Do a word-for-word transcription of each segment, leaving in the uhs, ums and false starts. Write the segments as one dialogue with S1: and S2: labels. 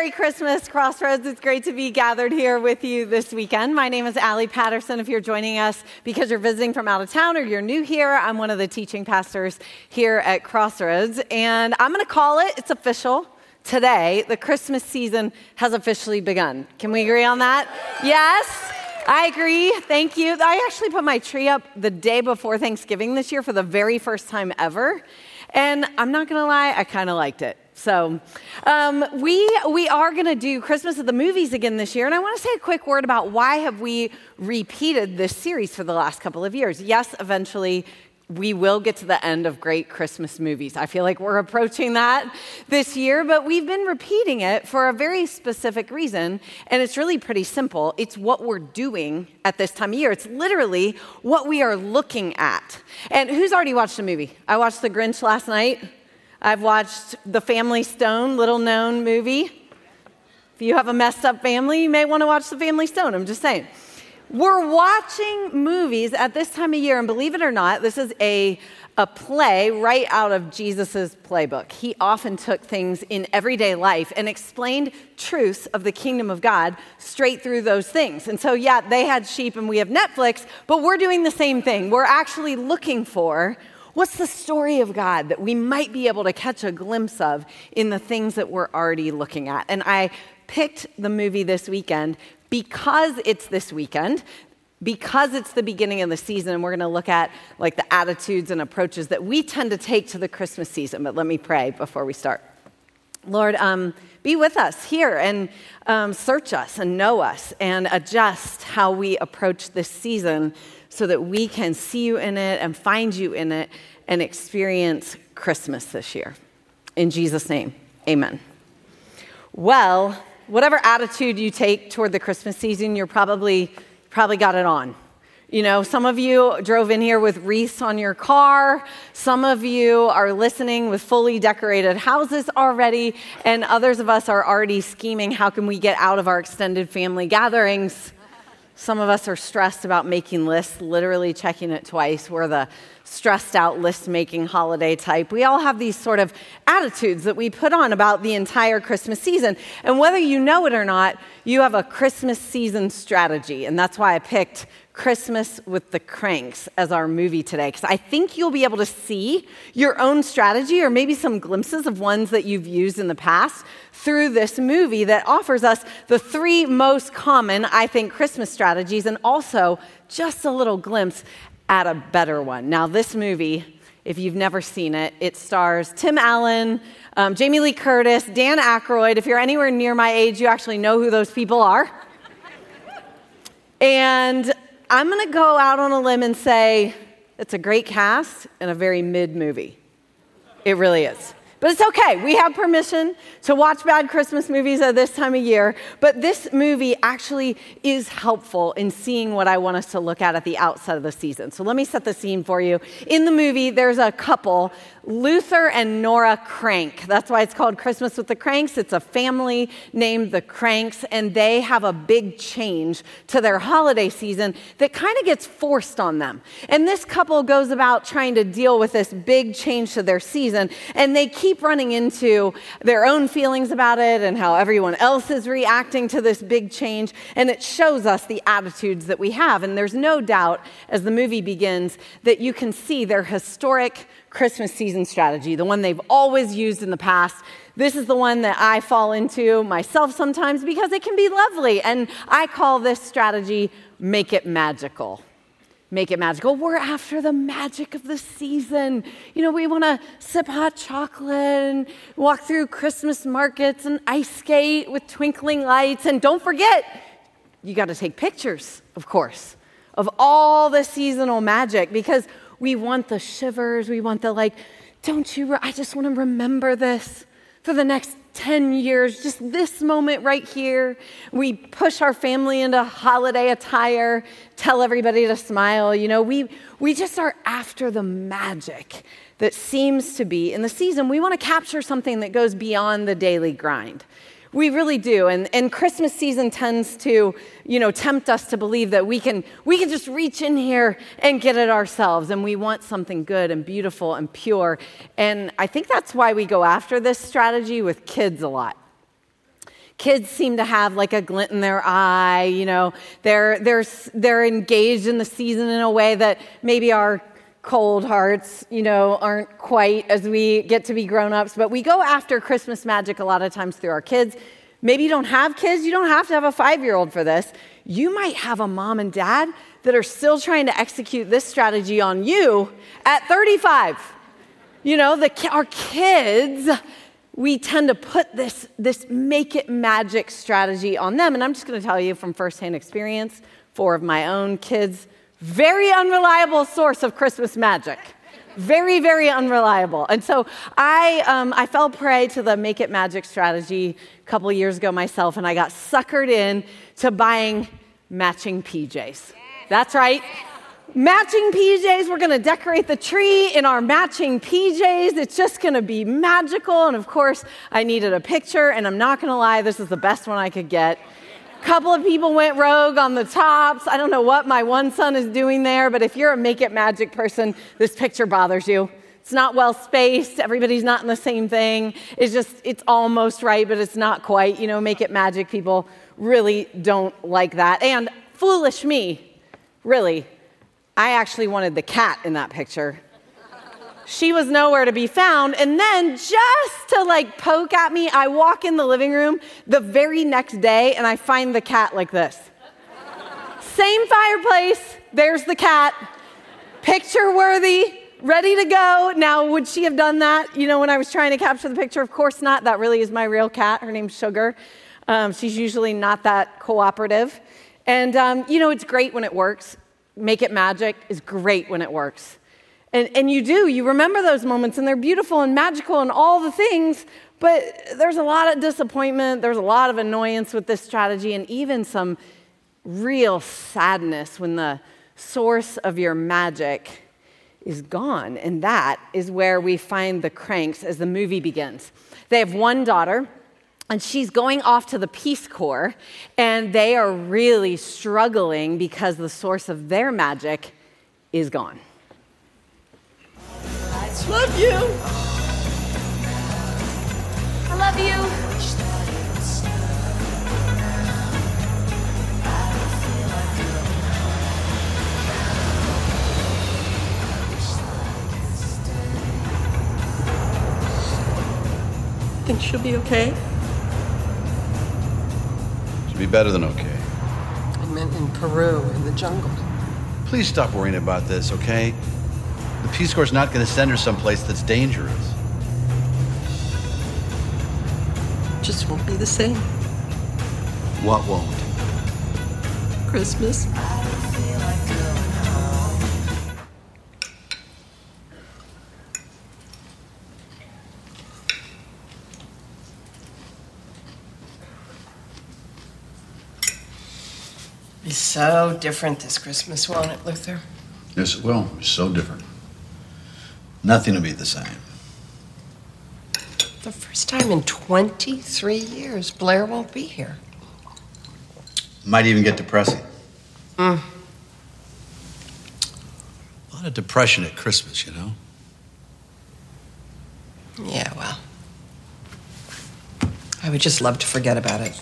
S1: Merry Christmas, Crossroads. It's great to be gathered here with you this weekend. My name is Allie Patterson. If you're joining us because you're visiting from out of town or you're new here, I'm one of the teaching pastors here at Crossroads. And I'm going to call it, it's official. Today, the Christmas season has officially begun. Can we agree on that? Yes, I agree. Thank you. I actually put my tree up the day before Thanksgiving this year for the very first time ever. And I'm not going to lie, I kind of liked it. So um, we we are going to do Christmas at the movies again this year, and I want to say a quick word about why have we repeated this series for the last couple of years. Yes, eventually we will get to the end of great Christmas movies. I feel like we're approaching that this year, but we've been repeating it for a very specific reason, and it's really pretty simple. It's what we're doing at this time of year. It's literally what we are looking at. And who's already watched a movie? I watched The Grinch last night. I've watched The Family Stone, little-known movie. If you have a messed up family, you may want to watch The Family Stone. I'm just saying. We're watching movies at this time of year, and believe it or not, this is a, a play right out of Jesus' playbook. He often took things in everyday life and explained truths of the kingdom of God straight through those things. And so, yeah, they had sheep and we have Netflix, but we're doing the same thing. We're actually looking for what's the story of God that we might be able to catch a glimpse of in the things that we're already looking at? And I picked the movie this weekend because it's this weekend, because it's the beginning of the season, and we're going to look at like the attitudes and approaches that we tend to take to the Christmas season. But let me pray before we start. Lord, um, be with us here and um, search us and know us and adjust how we approach this season so that we can see you in it and find you in it and experience Christmas this year. In Jesus' name, amen. Well, whatever attitude you take toward the Christmas season, you're probably probably got it on. You know, some of you drove in here with wreaths on your car. Some of you are listening with fully decorated houses already. And others of us are already scheming, how can we get out of our extended family gatherings? Some of us are stressed about making lists, literally checking it twice. We're the stressed out list-making holiday type. We all have these sort of attitudes that we put on about the entire Christmas season. And whether you know it or not, you have a Christmas season strategy. And that's why I picked Christmas with the Cranks as our movie today, because I think you'll be able to see your own strategy or maybe some glimpses of ones that you've used in the past through this movie that offers us the three most common, I think, Christmas strategies and also just a little glimpse at a better one. Now, this movie, if you've never seen it, it stars Tim Allen, um, Jamie Lee Curtis, Dan Aykroyd. If you're anywhere near my age, you actually know who those people are. And I'm going to go out on a limb and say it's a great cast and a very mid movie. It really is. But it's okay. We have permission to watch bad Christmas movies at this time of year. But this movie actually is helpful in seeing what I want us to look at at the outset of the season. So let me set the scene for you. In the movie, there's a couple, Luther and Nora Crank. That's why it's called Christmas with the Cranks. It's a family named the Cranks, and they have a big change to their holiday season that kind of gets forced on them. And this couple goes about trying to deal with this big change to their season, and they keep Keep running into their own feelings about it and how everyone else is reacting to this big change. And it shows us the attitudes that we have. And there's no doubt as the movie begins that you can see their historic Christmas season strategy, the one they've always used in the past. This is the one that I fall into myself sometimes because it can be lovely. And I call this strategy, make it magical. Make it magical. We're after the magic of the season. You know, we want to sip hot chocolate and walk through Christmas markets and ice skate with twinkling lights. And don't forget, you got to take pictures, of course, of all the seasonal magic because we want the shivers. We want the like, don't you, re- I just want to remember this for the next ten years, just this moment right here. We push our family into holiday attire, tell everybody to smile. You know, we we just are after the magic that seems to be in the season. We want to capture something that goes beyond the daily grind. We really do. And, and Christmas season tends to, you know, tempt us to believe that we can we can just reach in here and get it ourselves. And we want something good and beautiful and pure. And I think that's why we go after this strategy with kids a lot. Kids seem to have like a glint in their eye, you know, they're, they're, they're engaged in the season in a way that maybe our cold hearts, you know, aren't quite as we get to be grown-ups. But we go after Christmas magic a lot of times through our kids. Maybe you don't have kids. You don't have to have a five-year-old for this. You might have a mom and dad that are still trying to execute this strategy on you at thirty-five. You know, the, our kids, we tend to put this, this make it magic strategy on them. And I'm just going to tell you from firsthand experience, four of my own kids, very unreliable source of Christmas magic. Very, very unreliable. And so I um, I fell prey to the make it magic strategy a couple of years ago myself, and I got suckered in to buying matching P Js. That's right. Matching P Js. We're going to decorate the tree in our matching P Js. It's just going to be magical. And of course, I needed a picture, and I'm not going to lie, this is the best one I could get. A couple of people went rogue on the tops. I don't know what my one son is doing there, but if you're a make it magic person, this picture bothers you. It's not well spaced. Everybody's not in the same thing. It's just, it's almost right, but it's not quite. You know, make it magic people really don't like that. And foolish me, really, I actually wanted the cat in that picture. She was nowhere to be found. And then just to like poke at me, I walk in the living room the very next day and I find the cat like this. Same fireplace, there's the cat, picture worthy, ready to go. Now, would she have done that, you know, when I was trying to capture the picture? Of course not. That really is my real cat. Her name's Sugar. Um, she's usually not that cooperative. And, um, you know, it's great when it works. Make it magic is great when it works. And, and you do, you remember those moments, and they're beautiful and magical and all the things, but there's a lot of disappointment, there's a lot of annoyance with this strategy, and even some real sadness when the source of your magic is gone. And that is where we find the Cranks as the movie begins. They have one daughter, and she's going off to the Peace Corps, and they are really struggling because the source of their magic is gone.
S2: Love you.
S3: I love you.
S2: Think she'll be okay?
S4: She'll be better than okay.
S2: I meant in Peru, in the jungle.
S4: Please stop worrying about this, okay? The Peace Corps is not going to send her someplace that's dangerous.
S2: Just won't be the same.
S4: What won't?
S2: Christmas. Be so different this Christmas, won't it, Luther?
S4: Yes, it will. It's so different. Nothing will be the same.
S2: The first time in twenty-three years, Blair won't be here.
S4: Might even get depressing.
S2: Mm.
S4: A lot of depression at Christmas, you know?
S2: Yeah, well, I would just love to forget about it.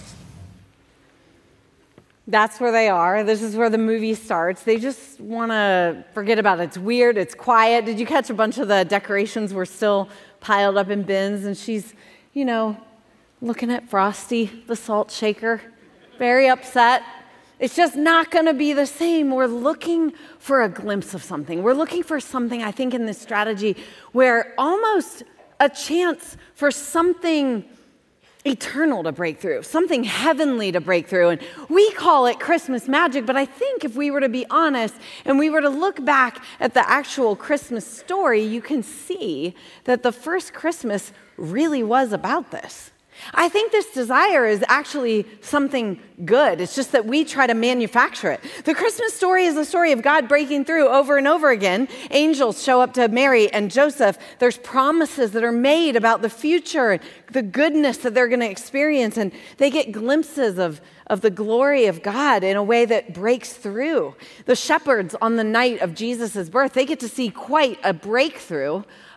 S1: That's where they are. This is where the movie starts. They just want to forget about it. It's weird. It's quiet. Did you catch a bunch of the decorations were still piled up in bins? And she's, you know, looking at Frosty, the salt shaker, very upset. It's just not going to be the same. We're looking for a glimpse of something. We're looking for something, I think, in this strategy where almost a chance for something eternal to break through, something heavenly to break through. And we call it Christmas magic, but I think if we were to be honest and we were to look back at the actual Christmas story, you can see that the first Christmas really was about this. I think this desire is actually something good. It's just that we try to manufacture it. The Christmas story is the story of God breaking through over and over again. Angels show up to Mary and Joseph. There's promises that are made about the future, the goodness that they're going to experience, and they get glimpses of, of the glory of God in a way that breaks through. The shepherds on the night of Jesus' birth, they get to see quite a breakthrough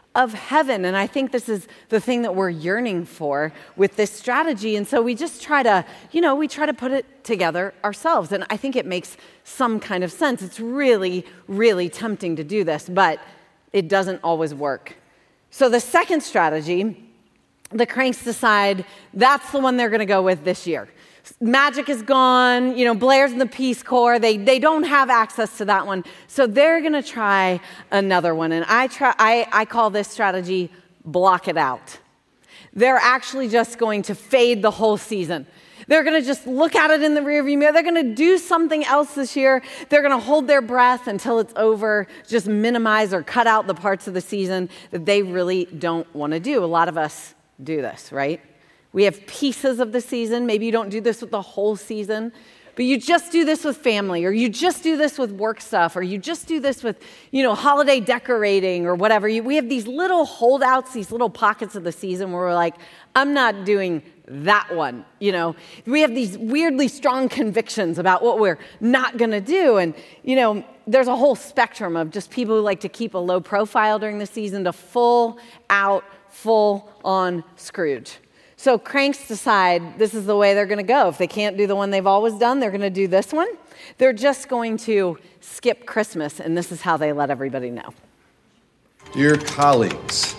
S1: of heaven. And I think this is the thing that we're yearning for with this strategy. And so we just try to, you know, we try to put it together ourselves. And I think it makes some kind of sense. It's really, really tempting to do this, but it doesn't always work. So the second strategy, the cranks decide that's the one they're going to go with this year. Magic is gone, you know, Blair's in the Peace Corps. They they don't have access to that one. So they're going to try another one. And I try I, I call this strategy block it out. They're actually just going to fade the whole season. They're going to just look at it in the rearview mirror. They're going to do something else this year. They're going to hold their breath until it's over, just minimize or cut out the parts of the season that they really don't want to do. A lot of us do this, right? We have pieces of the season. Maybe you don't do this with the whole season, but you just do this with family, or you just do this with work stuff, or you just do this with, you know, holiday decorating or whatever. You, we have these little holdouts, these little pockets of the season where we're like, I'm not doing that one, you know. We have these weirdly strong convictions about what we're not going to do. And, you know, there's a whole spectrum of just people who like to keep a low profile during the season to full out, full on Scrooge. So cranks decide this is the way they're going to go. If they can't do the one they've always done, they're going to do this one. They're just going to skip Christmas, and this is how they let everybody know.
S4: Dear colleagues,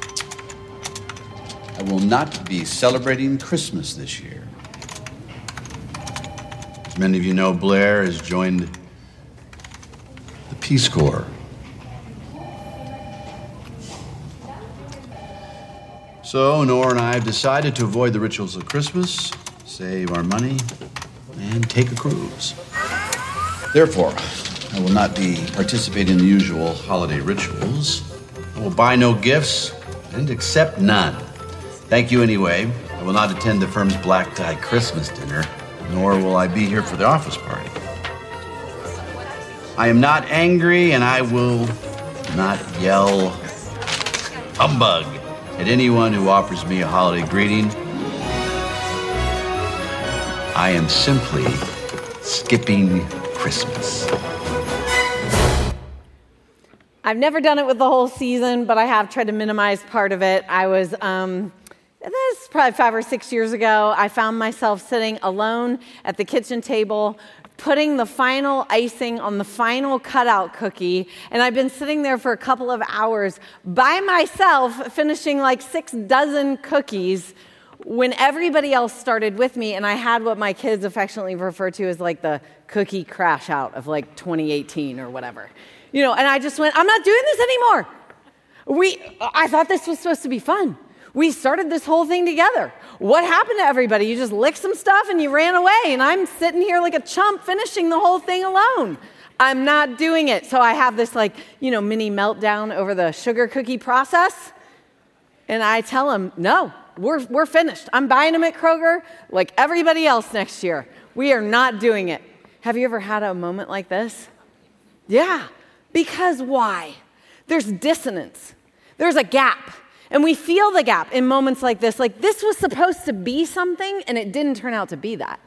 S4: I will not be celebrating Christmas this year. As many of you know, Blair has joined the Peace Corps. So Nora and I have decided to avoid the rituals of Christmas, save our money, and take a cruise. Therefore, I will not be participating in the usual holiday rituals. I will buy no gifts and accept none. Thank you anyway. I will not attend the firm's black tie Christmas dinner, nor will I be here for the office party. I am not angry, and I will not yell humbug at anyone who offers me a holiday greeting. I am simply skipping Christmas.
S1: I've never done it with the whole season, but I have tried to minimize part of it. I was, um, this is probably five or six years ago, I found myself sitting alone at the kitchen table, putting the final icing on the final cutout cookie, and I've been sitting there for a couple of hours by myself, finishing like six dozen cookies when everybody else started with me, and I had what my kids affectionately refer to as like the cookie crash out of like twenty eighteen or whatever. You know, and I just went, I'm not doing this anymore. We, I thought this was supposed to be fun. We started this whole thing together. What happened to everybody? You just licked some stuff and you ran away, and I'm sitting here like a chump finishing the whole thing alone. I'm not doing it. So I have this like, you know, mini meltdown over the sugar cookie process, and I tell them, no, we're we're finished. I'm buying them at Kroger like everybody else next year. We are not doing it. Have you ever had a moment like this? Yeah, because why? There's dissonance. There's a gap. And we feel the gap in moments like this, like this was supposed to be something and it didn't turn out to be that.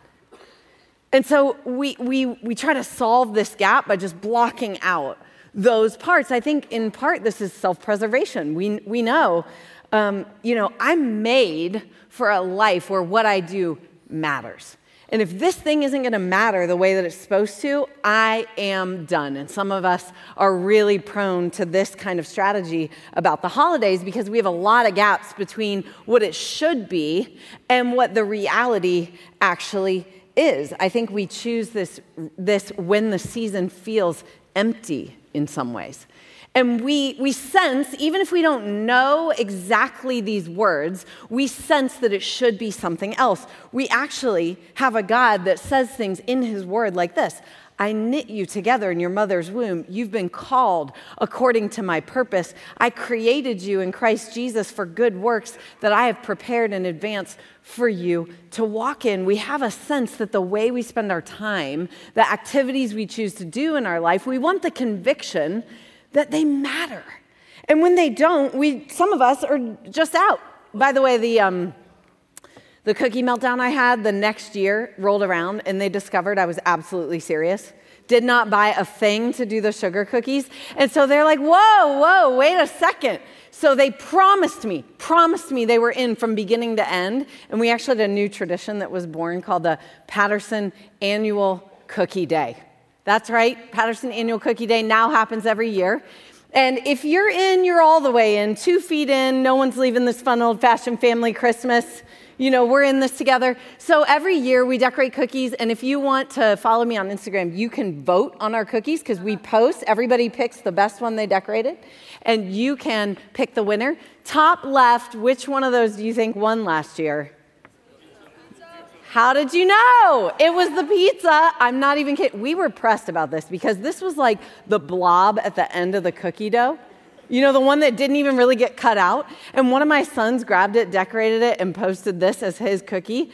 S1: And so we we we try to solve this gap by just blocking out those parts. I think in part this is self-preservation. We we know, um, you know, I'm made for a life where what I do matters. And if this thing isn't going to matter the way that it's supposed to, I am done. And some of us are really prone to this kind of strategy about the holidays because we have a lot of gaps between what it should be and what the reality actually is. I think we choose this, this when the season feels empty in some ways. And we we sense, even if we don't know exactly these words, we sense that it should be something else. We actually have a God that says things in his word like this. I knit you together in your mother's womb. You've been called according to my purpose. I created you in Christ Jesus for good works that I have prepared in advance for you to walk in. We have a sense that the way we spend our time, the activities we choose to do in our life, we want the conviction that they matter. And when they don't, we some of us are just out. By the way, the um, the cookie meltdown I had the next year rolled around, and they discovered I was absolutely serious. Did not buy a thing to do the sugar cookies. And so they're like, whoa, whoa, wait a second. So they promised me, promised me they were in from beginning to end. And we actually had a new tradition that was born called the Patterson Annual Cookie Day. That's right, Patterson Annual Cookie Day now happens every year. And if you're in, you're all the way in, two feet in, no one's leaving this fun old-fashioned family Christmas. You know, we're in this together. So every year we decorate cookies, and if you want to follow me on Instagram, you can vote on our cookies because we post. Everybody picks the best one they decorated, and you can pick the winner. Top left, which one of those do you think won last year? How did you know? It was the pizza. I'm not even kidding. We were pressed about this because this was like the blob at the end of the cookie dough. You know, the one that didn't even really get cut out. And one of my sons grabbed it, decorated it, and posted this as his cookie.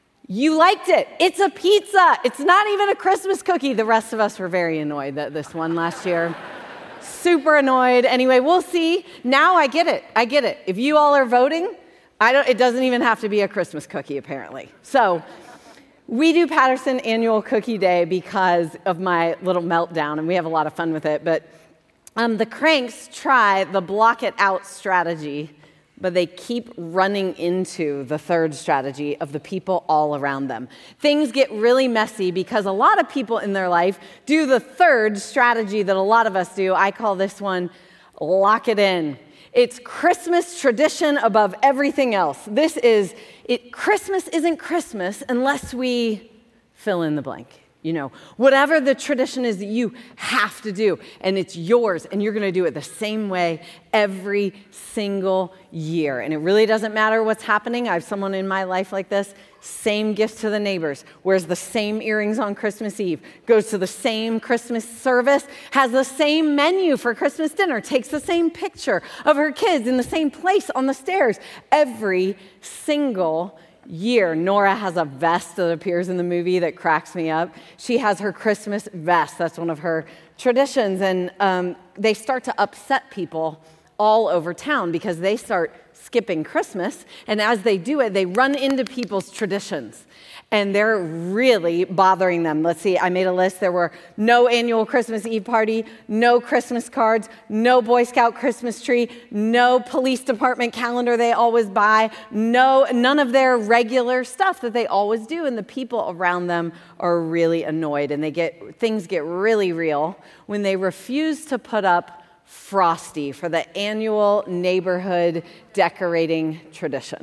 S1: You liked it. It's a pizza. It's not even a Christmas cookie. The rest of us were very annoyed that this won last year. Super annoyed. Anyway, we'll see. Now I get it. I get it. If you all are voting, I don't. It doesn't even have to be a Christmas cookie, apparently. So we do Patterson Annual Cookie Day because of my little meltdown, and we have a lot of fun with it. But Um, the cranks try the block it out strategy, but they keep running into the third strategy of the people all around them. Things get really messy because a lot of people in their life do the third strategy that a lot of us do. I call this one lock it in. It's Christmas tradition above everything else. This is, it. Christmas isn't Christmas unless we fill in the blank. You know, whatever the tradition is that you have to do, and it's yours, and you're going to do it the same way every single year. And it really doesn't matter what's happening. I have someone in my life like this. Same gifts to the neighbors, wears the same earrings on Christmas Eve, goes to the same Christmas service, has the same menu for Christmas dinner, takes the same picture of her kids in the same place on the stairs every single year. Nora has a vest that appears in the movie that cracks me up. She has her Christmas vest. That's one of her traditions. And um, they start to upset people all over town because they start skipping Christmas. And as they do it, they run into people's traditions. And they're really bothering them. Let's see, I made a list. There were no annual Christmas Eve party, no Christmas cards, no Boy Scout Christmas tree, no police department calendar they always buy, no, none of their regular stuff that they always do. And the people around them are really annoyed. And they get things get really real when they refuse to put up Frosty for the annual neighborhood decorating tradition.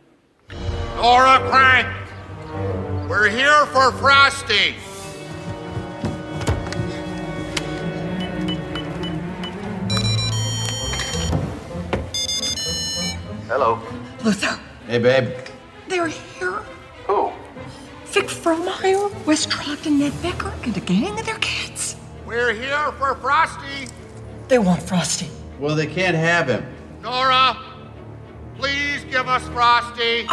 S3: Nora Crank! We're here for Frosty.
S5: Hello.
S2: Luther,
S4: Hey, babe.
S2: they're here.
S5: Who?
S2: Vic Frohmeyer, Wes Trogdon, Ned Becker, and a gang of their kids.
S3: We're here for Frosty.
S2: They want Frosty.
S4: Well, they can't have him.
S3: Nora, please give us Frosty.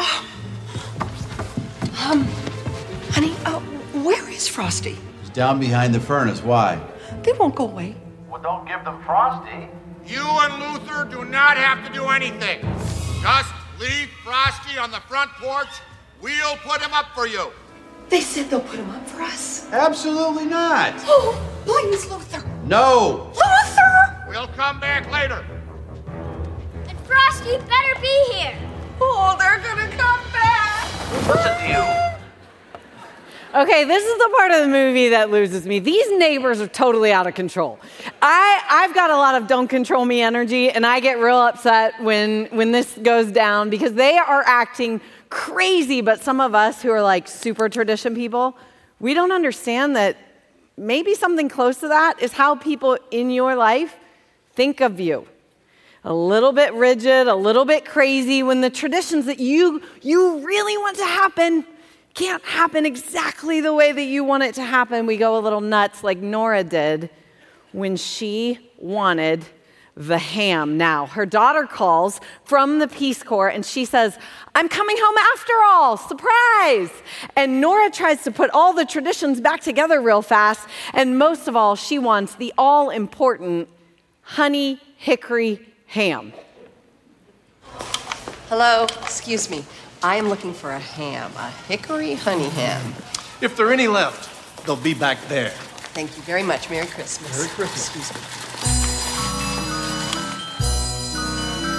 S2: Um, honey, uh, where is Frosty?
S4: He's down behind the furnace. Why?
S2: They won't go away.
S5: Well, don't give them Frosty.
S3: You and Luther do not have to do anything. Just leave Frosty on the front porch. We'll put him up for you.
S2: They said they'll put him up for us.
S4: Absolutely not.
S2: Oh, please, Luther.
S4: No.
S2: Luther!
S3: We'll come back later.
S6: And Frosty better be here.
S2: Oh, they're gonna come back.
S5: Listen to you.
S1: Okay, this is the part of the movie that loses me. These neighbors are totally out of control. I, I've got a lot of don't control me energy, and I get real upset when, when this goes down because they are acting crazy, but some of us who are like super tradition people, we don't understand that maybe something close to that is how people in your life think of you. A little bit rigid, a little bit crazy when the traditions that you you really want to happen can't happen exactly the way that you want it to happen. We go a little nuts like Nora did when she wanted the ham. Now, her daughter calls from the Peace Corps and she says, "I'm coming home after all, surprise!" And Nora tries to put all the traditions back together real fast. And most of all, she wants the all-important honey hickory ham.
S2: Hello, excuse me. I am looking for a ham, a hickory honey ham.
S7: If there are any left, they'll be back there.
S2: Thank you very much. Merry Christmas.
S7: Merry Christmas.
S2: Excuse me.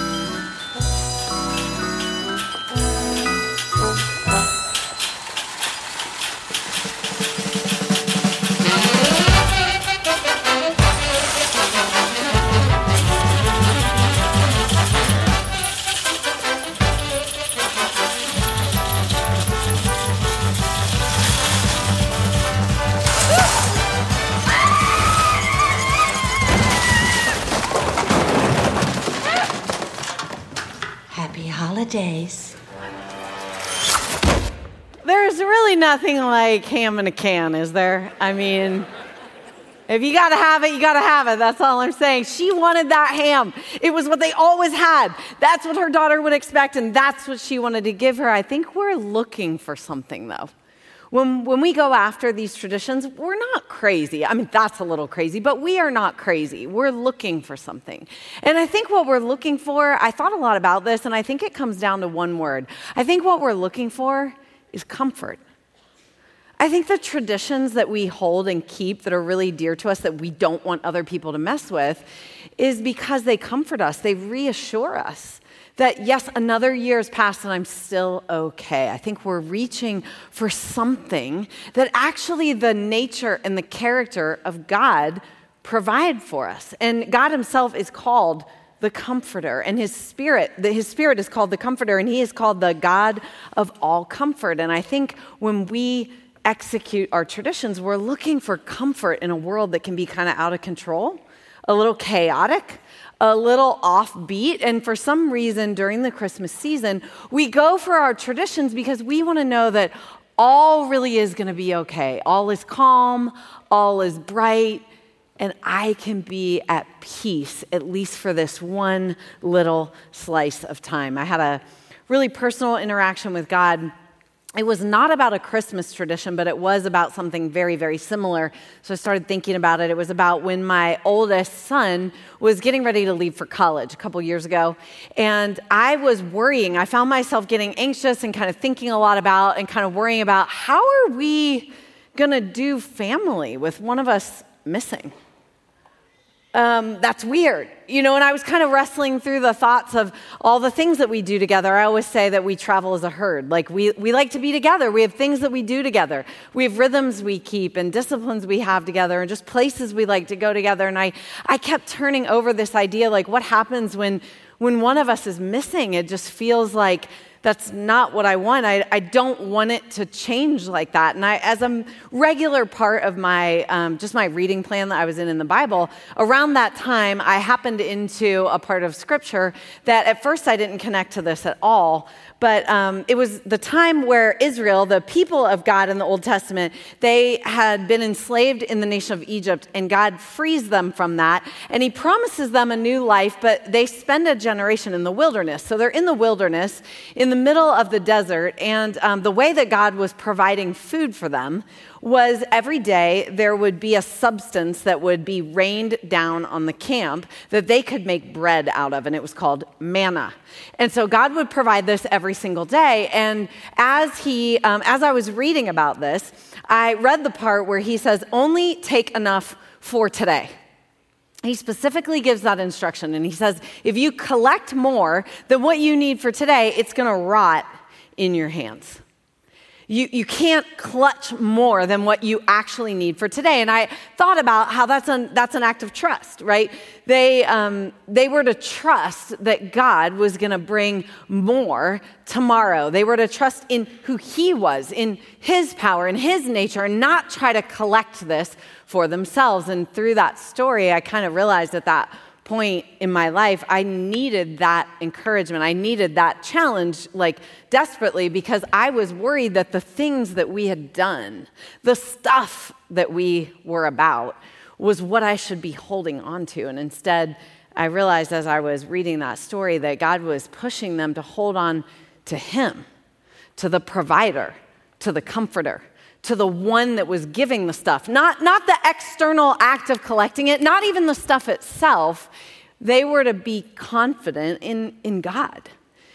S1: There's really nothing like ham in a can, is there? I mean, if you got to have it, you got to have it. That's all I'm saying. She wanted that ham. It was what they always had. That's what her daughter would expect, and that's what she wanted to give her. I think we're looking for something, though. When, when we go after these traditions, we're not crazy. I mean, that's a little crazy, but we are not crazy. We're looking for something. And I think what we're looking for, I thought a lot about this, and I think it comes down to one word. I think what we're looking for is comfort. I think the traditions that we hold and keep that are really dear to us that we don't want other people to mess with is because they comfort us. They reassure us that, yes, another year has passed and I'm still okay. I think we're reaching for something that actually the nature and the character of God provide for us. And God himself is called the Comforter, and his spirit, the, his spirit is called the Comforter, and he is called the God of all comfort. And I think when we execute our traditions, we're looking for comfort in a world that can be kind of out of control, a little chaotic, a little offbeat. And for some reason during the Christmas season, we go for our traditions because we want to know that all really is going to be okay. All is calm, all is bright, and I can be at peace, at least for this one little slice of time. I had a really personal interaction with God. It was not about a Christmas tradition, but it was about something very, very similar. So I started thinking about it. It was about when my oldest son was getting ready to leave for college a couple years ago. And I was worrying. I found myself getting anxious and kind of thinking a lot about and kind of worrying about how are we going to do family with one of us missing? Um, that's weird, you know, and I was kind of wrestling through the thoughts of all the things that we do together. I always say that we travel as a herd. Like we, we like to be together. We have things that we do together. We have rhythms we keep and disciplines we have together and just places we like to go together. And I, I kept turning over this idea, like what happens when, when one of us is missing? It just feels like that's not what I want. I, I don't want it to change like that. And I, as a regular part of my, um, just my reading plan that I was in in the Bible, around that time, I happened into a part of Scripture that at first I didn't connect to this at all. But um, it was the time where Israel, the people of God in the Old Testament, they had been enslaved in the nation of Egypt, and God frees them from that. And he promises them a new life, but they spend a generation in the wilderness. So they're in the wilderness, in the middle of the desert, and um, the way that God was providing food for them was every day there would be a substance that would be rained down on the camp that they could make bread out of, and it was called manna. And so God would provide this every single day. And as he, um, as I was reading about this, I read the part where he says, only take enough for today. He specifically gives that instruction, and he says, if you collect more than what you need for today, it's going to rot in your hands. You, you can't clutch more than what you actually need for today. And I thought about how that's an, that's an act of trust, right? They, um, they were to trust that God was going to bring more tomorrow. They were to trust in who he was, in his power, in his nature, and not try to collect this for themselves. And through that story, I kind of realized at that point in my life, I needed that encouragement. I needed that challenge, like desperately, because I was worried that the things that we had done, the stuff that we were about, was what I should be holding on to. And instead, I realized as I was reading that story that God was pushing them to hold on to him, to the provider, to the comforter, to the one that was giving the stuff, not, not the external act of collecting it, not even the stuff itself. They were to be confident in, in God.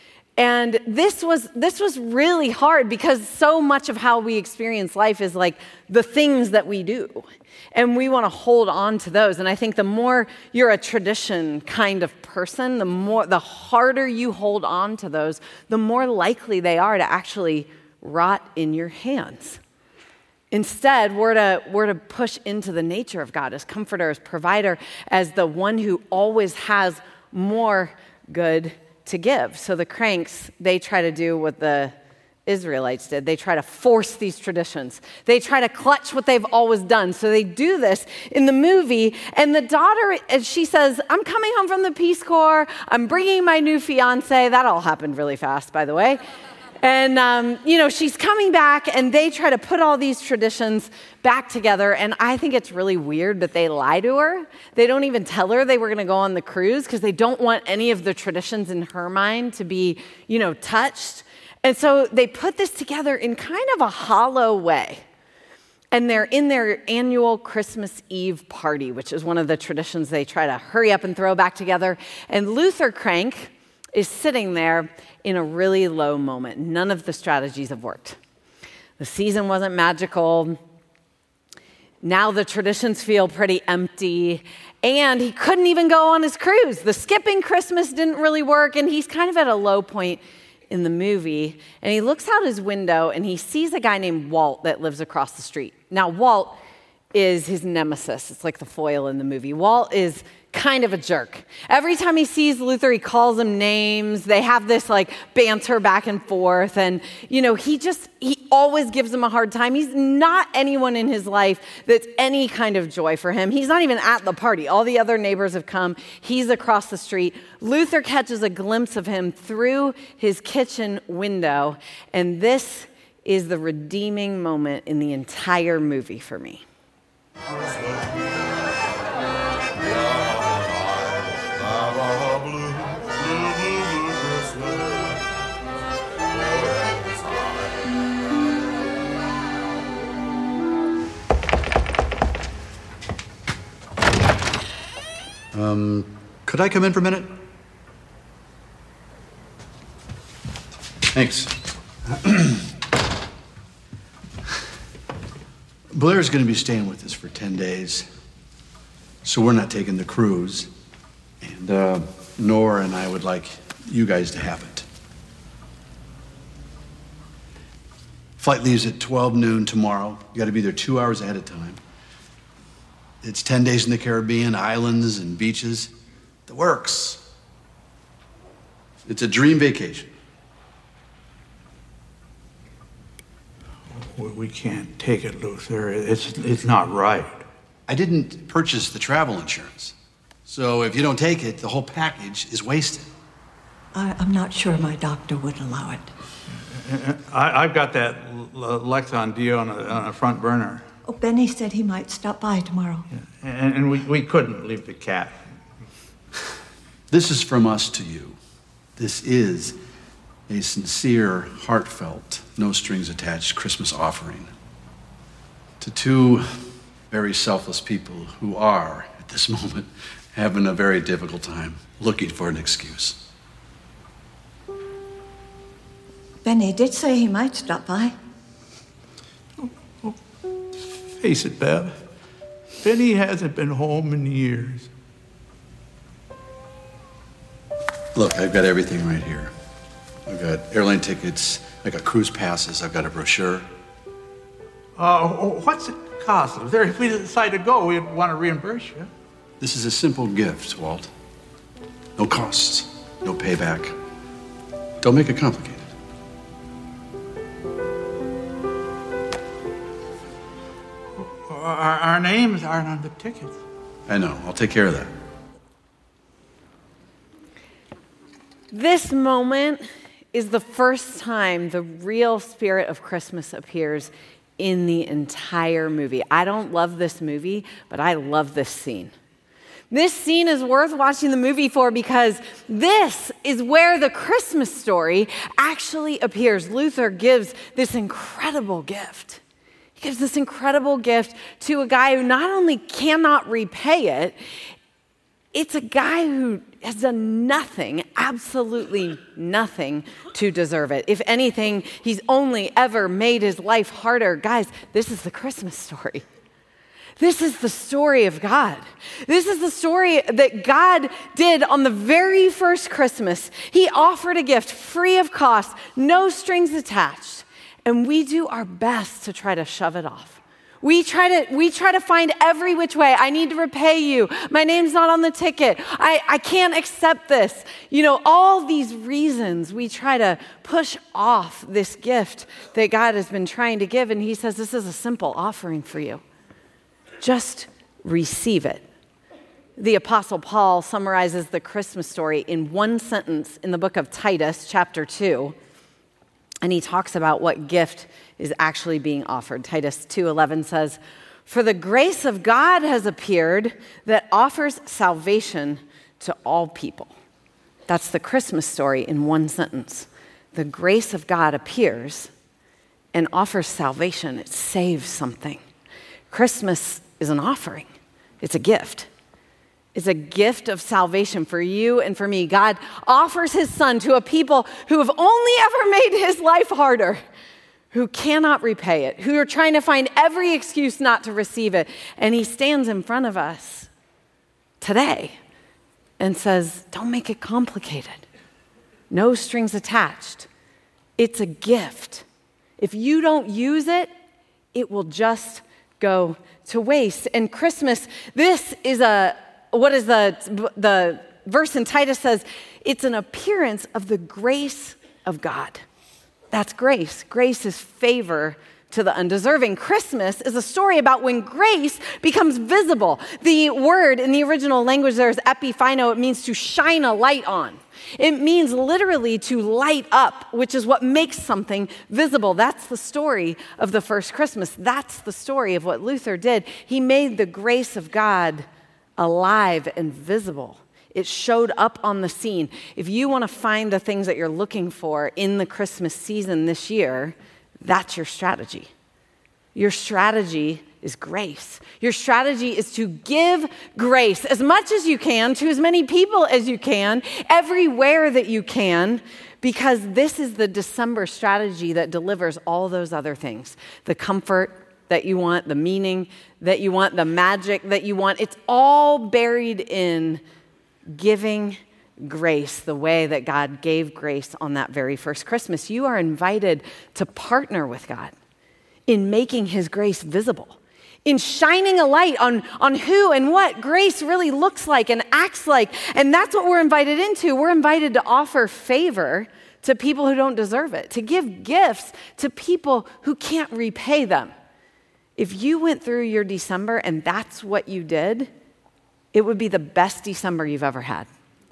S1: And this was, this was really hard because so much of how we experience life is like the things that we do. And we want to hold on to those. And I think the more you're a tradition kind of person, the more, the harder you hold on to those, the more likely they are to actually rot in your hands. Instead, we're to, we're to push into the nature of God as comforter, as provider, as the one who always has more good to give. So the cranks, they try to do what the Israelites did. They try to force these traditions. They try to clutch what they've always done. So they do this in the movie. And the daughter, she says, I'm coming home from the Peace Corps. I'm bringing my new fiance. That all happened really fast, by the way. And, um, you know, she's coming back, and they try to put all these traditions back together. And I think it's really weird that they lie to her. They don't even tell her they were going to go on the cruise because they don't want any of the traditions in her mind to be, you know, touched. And so they put this together in kind of a hollow way. And they're in their annual Christmas Eve party, which is one of the traditions they try to hurry up and throw back together. And Luther Crank is sitting there in a really low moment. None of the strategies have worked. The season wasn't magical. Now the traditions feel pretty empty. And he couldn't even go on his cruise. The skipping Christmas didn't really work, and he's kind of at a low point in the movie. And he looks out his window, and he sees a guy named Walt that lives across the street. Now, Walt is his nemesis. It's like the foil in the movie. Walt is kind of a jerk. Every time he sees Luther, he calls him names. They have this like banter back and forth. And, you know, he just, he always gives him a hard time. He's not anyone in his life that's any kind of joy for him. He's not even at the party. All the other neighbors have come. He's across the street. Luther catches a glimpse of him through his kitchen window. And this is the redeeming moment in the entire movie for me.
S4: Um, could I come in for a minute? Thanks. Blair's going to be staying with us for ten days, so we're not taking the cruise. And uh, Nora and I would like you guys to have it. Flight leaves at twelve noon tomorrow. You got to be there two hours ahead of time. It's ten days in the Caribbean, islands and beaches. The works. It's a dream vacation.
S8: We can't take it, Luther. It's, it's not right.
S4: I didn't purchase the travel insurance. So if you don't take it, the whole package is wasted.
S9: I, I'm not sure my doctor would allow it.
S8: I, I've got that Lexon Dio on a, on a front burner.
S9: Oh, Benny said he might stop by tomorrow.
S8: Yeah. And, and we, we couldn't leave the cat.
S4: This is from us to you. This is a sincere, heartfelt, no-strings-attached Christmas offering to two very selfless people who are, at this moment, having a very difficult time looking for an excuse.
S9: Benny did say he might stop by.
S8: Oh, oh. Face it, Bev. Benny hasn't been home in years.
S4: Look, I've got everything right here. I've got airline tickets, I got cruise passes, I've got a brochure.
S8: Uh, what's it cost? If we decide to go, we'd want to reimburse you.
S4: This is a simple gift, Walt. No costs, no payback. Don't make it complicated.
S8: Our, our names aren't on the tickets.
S4: I know, I'll take care of that.
S1: This moment is the first time the real spirit of Christmas appears in the entire movie. I don't love this movie, but I love this scene. This scene is worth watching the movie for because this is where the Christmas story actually appears. Luther gives this incredible gift. He gives this incredible gift to a guy who not only cannot repay it, it's a guy who has done nothing, absolutely nothing to deserve it. If anything, he's only ever made his life harder. Guys, this is the Christmas story. This is the story of God. This is the story that God did on the very first Christmas. He offered a gift free of cost, no strings attached, and we do our best to try to shove it off. We try to we try to find every which way. I need to repay you. My name's not on the ticket. I, I can't accept this. You know, all these reasons we try to push off this gift that God has been trying to give. And he says, this is a simple offering for you. Just receive it. The Apostle Paul summarizes the Christmas story in one sentence in the book of Titus, chapter two. And he talks about what gift is actually being offered. Titus two eleven says, "For the grace of God has appeared that offers salvation to all people." That's the Christmas story in one sentence. The grace of God appears and offers salvation. It saves something. Christmas is an offering. It's a gift. It's a gift of salvation for you and for me. God offers his son to a people who have only ever made his life harder, who cannot repay it, who are trying to find every excuse not to receive it. And he stands in front of us today and says, don't make it complicated. No strings attached. It's a gift. If you don't use it, it will just go to waste. And Christmas, this is a, what is the, the verse in Titus says, it's an appearance of the grace of God. That's grace. Grace is favor to the undeserving. Christmas is a story about when grace becomes visible. The word in the original language there is epiphino. It means to shine a light on. It means literally to light up, which is what makes something visible. That's the story of the first Christmas. That's the story of what Luther did. He made the grace of God alive and visible. It showed up on the scene. If you want to find the things that you're looking for in the Christmas season this year, that's your strategy. Your strategy is grace. Your strategy is to give grace as much as you can to as many people as you can, everywhere that you can, because this is the December strategy that delivers all those other things. The comfort that you want, the meaning that you want, the magic that you want. It's all buried in giving grace the way that God gave grace on that very first Christmas. You are invited to partner with God in making his grace visible, in shining a light on, on who and what grace really looks like and acts like. And that's what we're invited into. We're invited to offer favor to people who don't deserve it, to give gifts to people who can't repay them. If you went through your December and that's what you did, it would be the best December you've ever had.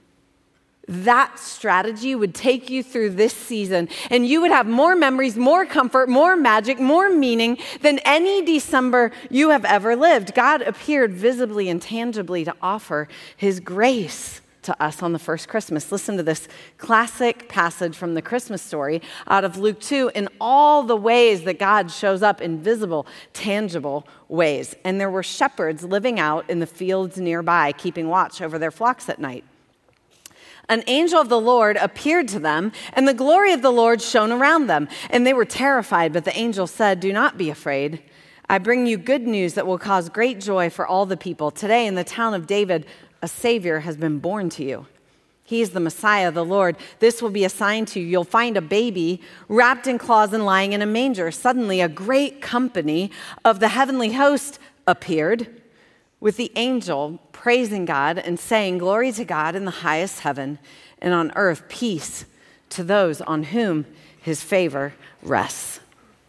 S1: That strategy would take you through this season, and you would have more memories, more comfort, more magic, more meaning than any December you have ever lived. God appeared visibly and tangibly to offer his grace to us on the first Christmas. Listen to this classic passage from the Christmas story out of Luke two in all the ways that God shows up in visible, tangible ways. And there were shepherds living out in the fields nearby, keeping watch over their flocks at night. An angel of the Lord appeared to them, and the glory of the Lord shone around them. And they were terrified, but the angel said, "Do not be afraid. I bring you good news that will cause great joy for all the people. Today in the town of David, a Savior has been born to you. He is the Messiah, the Lord. This will be a sign to you. You'll find a baby wrapped in cloths and lying in a manger." Suddenly, a great company of the heavenly host appeared with the angel praising God and saying, "Glory to God in the highest heaven, and on earth peace to those on whom his favor rests."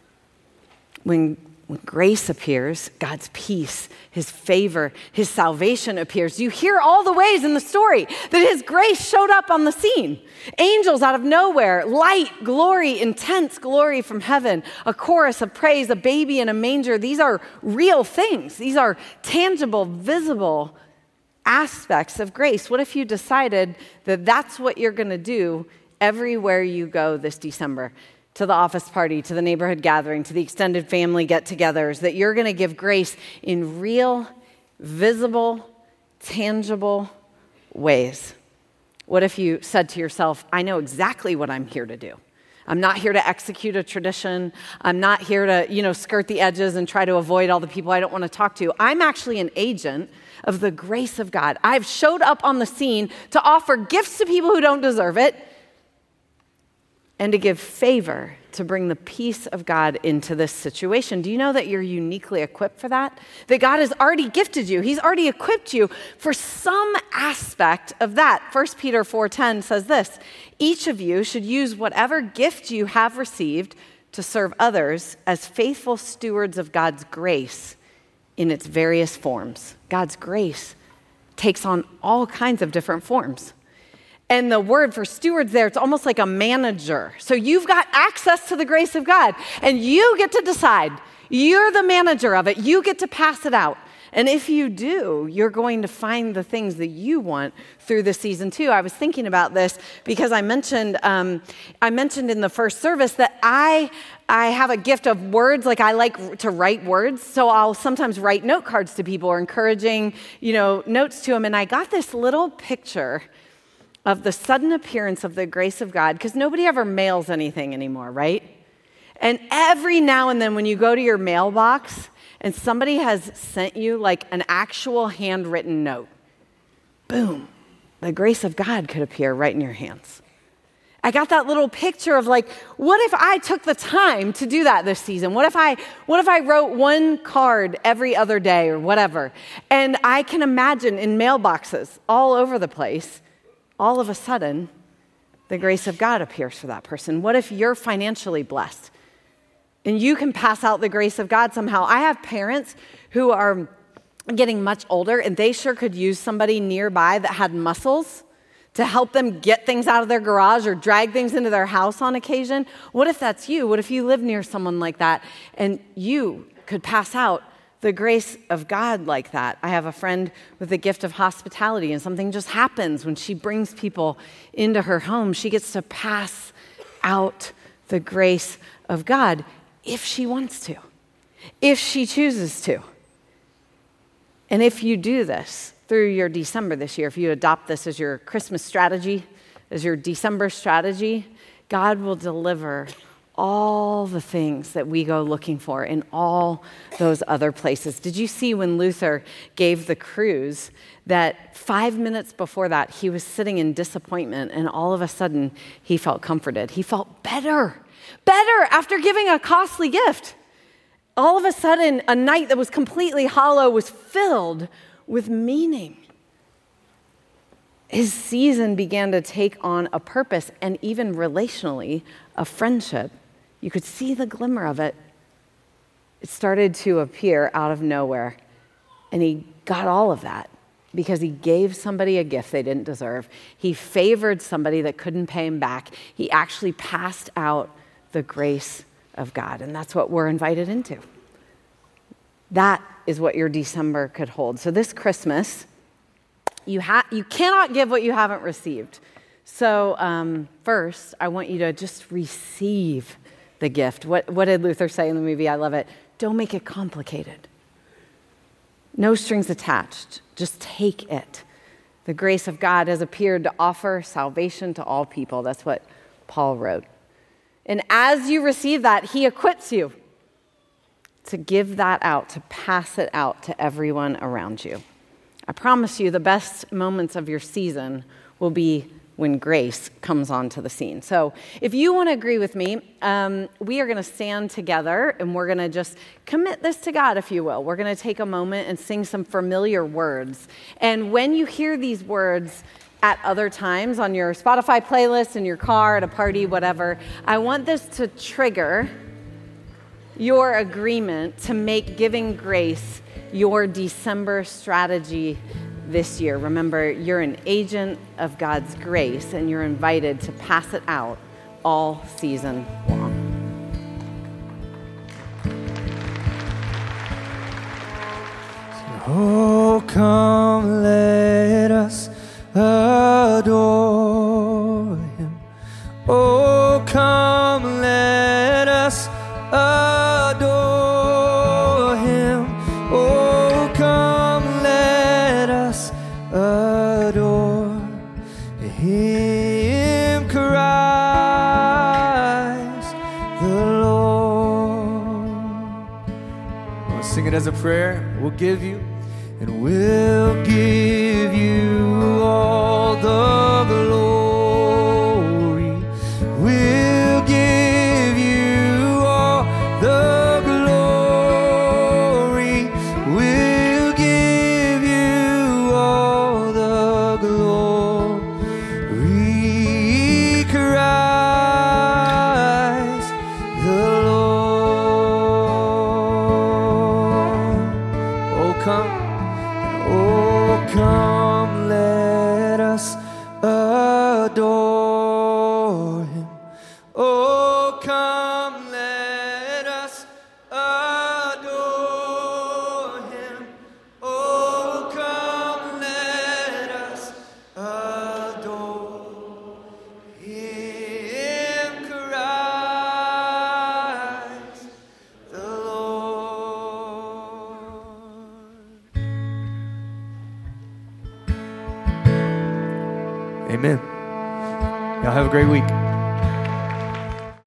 S1: When, when grace appears, God's peace, his favor, his salvation appears. You hear all the ways in the story that his grace showed up on the scene. Angels out of nowhere, light, glory, intense glory from heaven, a chorus of praise, a baby in a manger. These are real things. These are tangible, visible aspects of grace. What if you decided that that's what you're going to do everywhere you go this December? To the office party, to the neighborhood gathering, to the extended family get-togethers, that you're going to give grace in real, visible, tangible ways. What if you said to yourself, I know exactly what I'm here to do. I'm not here to execute a tradition. I'm not here to, you know, skirt the edges and try to avoid all the people I don't want to talk to. I'm actually an agent of the grace of God. I've showed up on the scene to offer gifts to people who don't deserve it, and to give favor, to bring the peace of God into this situation. Do you know that you're uniquely equipped for that? That God has already gifted you. He's already equipped you for some aspect of that. First Peter four ten says this, "Each of you should use whatever gift you have received to serve others as faithful stewards of God's grace in its various forms." God's grace takes on all kinds of different forms. And the word for stewards there, it's almost like a manager. So you've got access to the grace of God, and you get to decide. You're the manager of it. You get to pass it out. And if you do, you're going to find the things that you want through the season too. I was thinking about this because I mentioned um, I mentioned in the first service that I I have a gift of words. Like I like to write words, so I'll sometimes write note cards to people or encouraging, you know, notes to them. And I got this little picture of the sudden appearance of the grace of God, because nobody ever mails anything anymore, right? And every now and then when you go to your mailbox and somebody has sent you like an actual handwritten note, boom, the grace of God could appear right in your hands. I got that little picture of like, what if I took the time to do that this season? What if I, what if I wrote one card every other day or whatever? And I can imagine in mailboxes all over the place, all of a sudden, the grace of God appears for that person. What if you're financially blessed and you can pass out the grace of God somehow? I have parents who are getting much older, and they sure could use somebody nearby that had muscles to help them get things out of their garage or drag things into their house on occasion. What if that's you? What if you live near someone like that and you could pass out the grace of God like that? I have a friend with the gift of hospitality, and something just happens when she brings people into her home. She gets to pass out the grace of God if she wants to, if she chooses to. And if you do this through your December this year, if you adopt this as your Christmas strategy, as your December strategy, God will deliver all the things that we go looking for in all those other places. Did you see when Luther gave the cruse that five minutes before that, he was sitting in disappointment, and all of a sudden he felt comforted. He felt better, better after giving a costly gift. All of a sudden, a night that was completely hollow was filled with meaning. His season began to take on a purpose, and even relationally, a friendship. You could see the glimmer of it. It started to appear out of nowhere, and he got all of that because he gave somebody a gift they didn't deserve. He favored somebody that couldn't pay him back. He actually passed out the grace of God, and that's what we're invited into. That is what your December could hold. So this Christmas, you ha- you cannot give what you haven't received. So um, first, I want you to just receive the gift. What, what did Luther say in the movie? I love it. Don't make it complicated. No strings attached. Just take it. The grace of God has appeared to offer salvation to all people. That's what Paul wrote. And as you receive that, he equips you to give that out, to pass it out to everyone around you. I promise you the best moments of your season will be when grace comes onto the scene. So if you want to agree with me, um, we are going to stand together and we're going to just commit this to God, if you will. We're going to take a moment and sing some familiar words. And when you hear these words at other times on your Spotify playlist, in your car, at a party, whatever, I want this to trigger your agreement to make giving grace your December strategy this year. Remember, you're an agent of God's grace, and you're invited to pass it out all season long.
S10: Oh, come, let us adore him. Oh, come, let us adore him. Oh, come, let us adore him, Christ the Lord. We'll sing it as a prayer. We'll give you, and we'll give you all the glory. We'll give you all the glory. We'll give you all the glory, Christ the Lord. Oh, come, oh, come, let us adore Amen. Y'all have a great week.